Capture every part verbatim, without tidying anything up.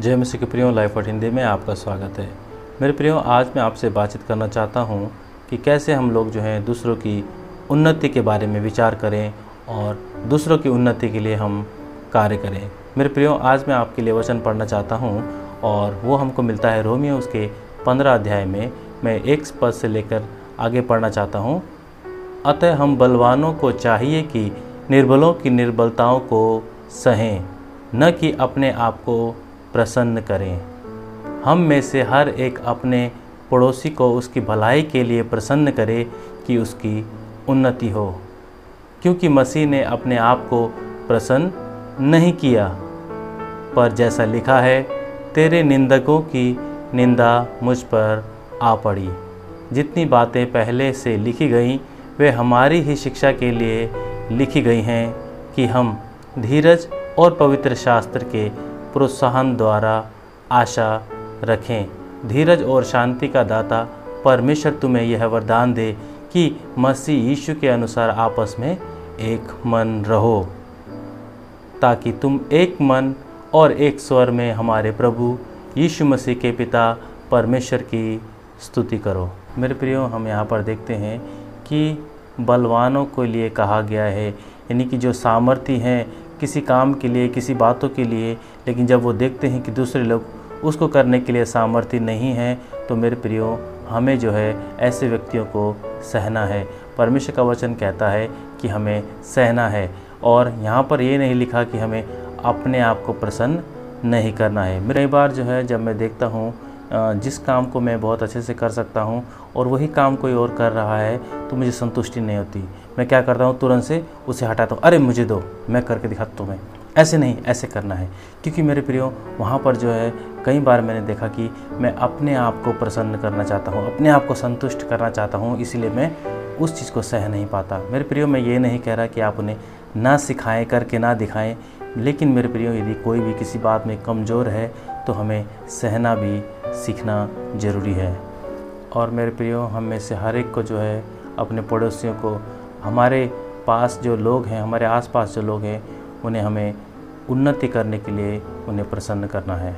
जय मसीह के प्रियो, लाइफ ऑफ हिंदी में आपका स्वागत है। मेरे प्रियो, आज मैं आपसे बातचीत करना चाहता हूँ कि कैसे हम लोग जो हैं दूसरों की उन्नति के बारे में विचार करें और दूसरों की उन्नति के लिए हम कार्य करें। मेरे प्रियो, आज मैं आपके लिए वचन पढ़ना चाहता हूँ और वो हमको मिलता है रोमियो उसके पंद्रह अध्याय में। मैं एक पद से लेकर आगे पढ़ना चाहता हूँ। अतः हम बलवानों को चाहिए कि निर्बलों की निर्बलताओं को सहें, न कि अपने आप को प्रसन्न करें। हम में से हर एक अपने पड़ोसी को उसकी भलाई के लिए प्रसन्न करे कि उसकी उन्नति हो, क्योंकि मसीह ने अपने आप को प्रसन्न नहीं किया। पर जैसा लिखा है, तेरे निंदकों की निंदा मुझ पर आ पड़ी। जितनी बातें पहले से लिखी गईं वे हमारी ही शिक्षा के लिए लिखी गई हैं कि हम धीरज और पवित्र शास्त्र के प्रोत्साहन द्वारा आशा रखें। धीरज और शांति का दाता परमेश्वर तुम्हें यह वरदान दे कि मसीह यीशु के अनुसार आपस में एक मन रहो, ताकि तुम एक मन और एक स्वर में हमारे प्रभु यीशु मसीह के पिता परमेश्वर की स्तुति करो। मेरे प्रियो, हम यहाँ पर देखते हैं कि बलवानों के लिए कहा गया है, यानी कि जो सामर्थी हैं किसी काम के लिए, किसी बातों के लिए, लेकिन जब वो देखते हैं कि दूसरे लोग उसको करने के लिए सामर्थ्य नहीं हैं, तो मेरे प्रियो, हमें जो है ऐसे व्यक्तियों को सहना है। परमेश्वर का वचन कहता है कि हमें सहना है, और यहाँ पर ये नहीं लिखा कि हमें अपने आप को प्रसन्न नहीं करना है। कई बार जो है जब मैं देखता हूँ जिस काम को मैं बहुत अच्छे से कर सकता हूँ और वही काम कोई और कर रहा है तो मुझे संतुष्टि नहीं होती। मैं क्या करता हूँ, तुरंत से उसे हटाता हूँ। अरे मुझे दो, मैं करके दिखाता हूँ। मैं ऐसे नहीं, ऐसे करना है। क्योंकि मेरे प्रियो, वहाँ पर जो है कई बार मैंने देखा कि मैं अपने आप को प्रसन्न करना चाहता हूँ, अपने आप को संतुष्ट करना चाहता हूँ, इसीलिए मैं उस चीज़ को सह नहीं पाता। मेरे प्रियो, मैं ये नहीं कह रहा कि आप उन्हें ना सिखाएं, करके ना दिखाएं, लेकिन मेरे प्रियो, यदि कोई भी किसी बात में कमज़ोर है तो हमें सहना भी सीखना ज़रूरी है। और मेरे प्रियो, हम में से हर एक को जो है अपने पड़ोसियों को, हमारे पास जो लोग हैं, हमारे आसपास जो लोग हैं, उन्हें हमें उन्नति करने के लिए उन्हें प्रसन्न करना है।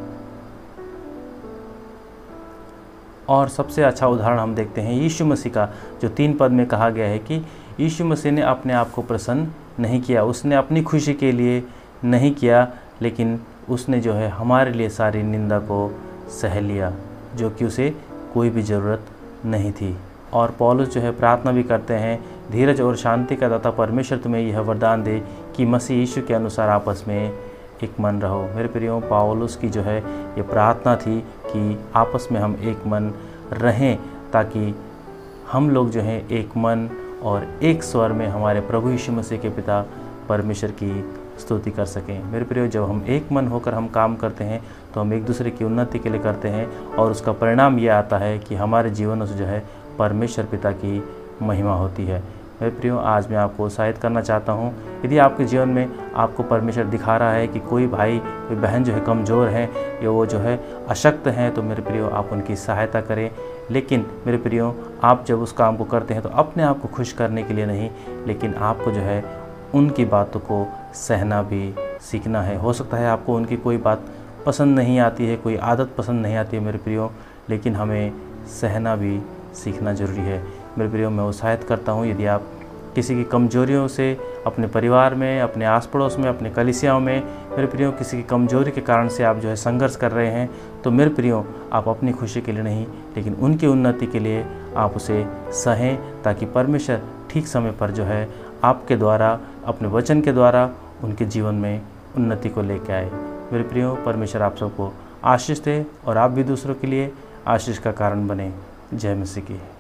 और सबसे अच्छा उदाहरण हम देखते हैं यीशु मसीह का, जो तीन पद में कहा गया है कि यीशु मसीह ने अपने आप को प्रसन्न नहीं किया, उसने अपनी खुशी के लिए नहीं किया, लेकिन उसने जो है हमारे लिए सारी निंदा को सह लिया, जो कि उसे कोई भी ज़रूरत नहीं थी। और पौलुस जो है प्रार्थना भी करते हैं, धीरज और शांति का दाता परमेश्वर तुम्हें यह वरदान दे कि मसीह यीशु के अनुसार आपस में एक मन रहो। मेरे प्रियो, पौलुस की जो है ये प्रार्थना थी कि आपस में हम एक मन रहें, ताकि हम लोग जो हैं एक मन और एक स्वर में हमारे प्रभु यीशु मसीह के पिता परमेश्वर की स्तुति कर सकें। मेरे प्रियो, जब हम एक मन होकर हम काम करते हैं तो हम एक दूसरे की उन्नति के लिए करते हैं, और उसका परिणाम ये आता है कि हमारे जीवन से जो है परमेश्वर पिता की महिमा होती है। मेरे प्रियो, आज मैं आपको उत्साहित करना चाहता हूँ, यदि आपके जीवन में आपको परमेश्वर दिखा रहा है कि कोई भाई, कोई बहन जो है कमज़ोर हैं या वो जो है अशक्त हैं, तो मेरे प्रियो आप उनकी सहायता करें। लेकिन मेरे प्रियो, आप जब उस काम को करते हैं तो अपने आप को खुश करने के लिए नहीं, लेकिन आपको जो है उनकी बातों को सहना भी सीखना है। हो सकता है आपको उनकी कोई बात पसंद नहीं आती है, कोई आदत पसंद नहीं आती है मेरे प्रियो, लेकिन हमें सहना भी सीखना ज़रूरी है। मेरे प्रियो, मैं उत्साहित करता हूँ, यदि आप किसी की कमज़ोरियों से अपने परिवार में, अपने आस पड़ोस में, अपने कलीसियाओं में, मेरे प्रियो किसी की कमज़ोरी के कारण से आप जो है संघर्ष कर रहे हैं, तो मेरे प्रियो आप अपनी खुशी के लिए नहीं, लेकिन उनकी उन्नति के लिए आप उसे सहें, ताकि परमेश्वर ठीक समय पर जो है आपके द्वारा, अपने वचन के द्वारा उनके जीवन में उन्नति को लेकर आए। मेरे प्रियो, परमेश्वर आप सबको आशीष दे और आप भी दूसरों के लिए आशीष का कारण बने। जय मसीह की।